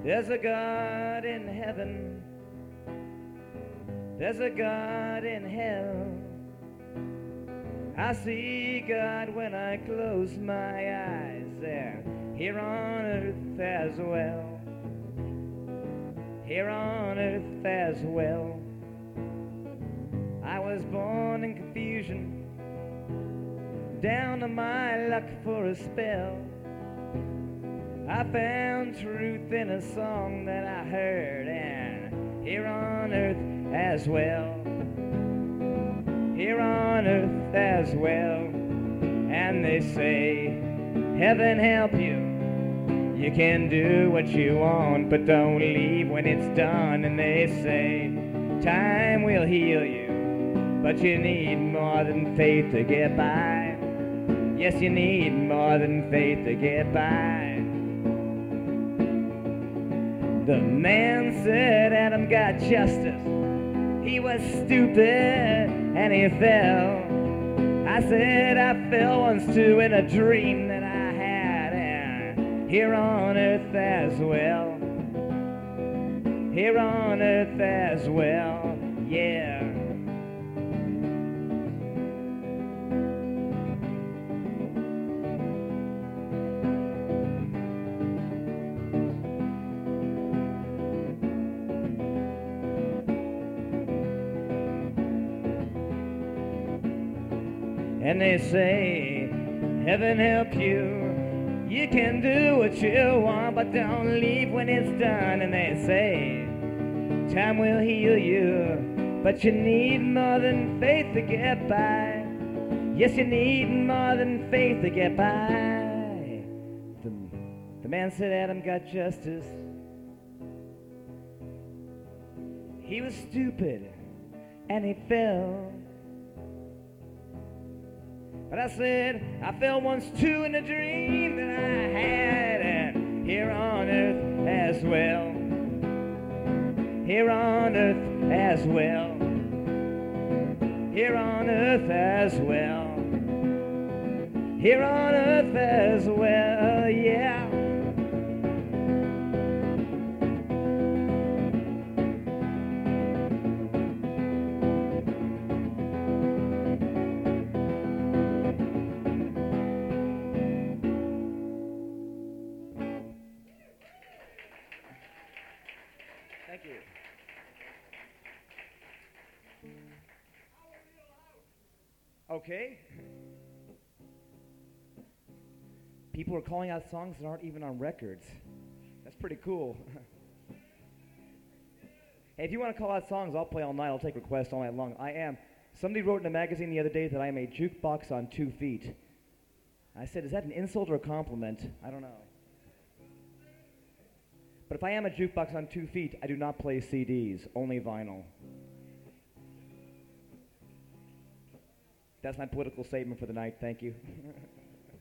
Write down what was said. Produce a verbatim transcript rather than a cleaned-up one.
There's a God in heaven, there's a God in hell. I see God when I close my eyes. There, here on earth as well, here on earth as well. I was born in confusion, down to my luck for a spell. I found truth in a song that I heard, and here on earth as well, here on earth as well. And they say, heaven help you, you can do what you want, but don't leave when it's done. And they say, time will heal you, but you need more than faith to get by. Yes, you need more than faith to get by. The man said Adam got justice. He was stupid and he fell. I said I fell once too in a dream that I had, and here on earth as well, here on earth as well, yeah. And they say, heaven help you, you can do what you want, but don't leave when it's done. And they say, time will heal you, but you need more than faith to get by. Yes, you need more than faith to get by. The, the man said Adam got justice. He was stupid and he fell. But I said, I fell once too in a dream that I had, and here on earth as well, here on earth as well, here on earth as well, here on earth as well, yeah. Thank you. Okay. People are calling out songs that aren't even on records. That's pretty cool. Hey, if you want to call out songs, I'll play all night. I'll take requests all night long. I am. Somebody wrote in a magazine the other day that I am a jukebox on two feet. I said, is that an insult or a compliment? I don't know. But if I am a jukebox on two feet, I do not play C Ds, only vinyl. That's my political statement for the night. Thank you.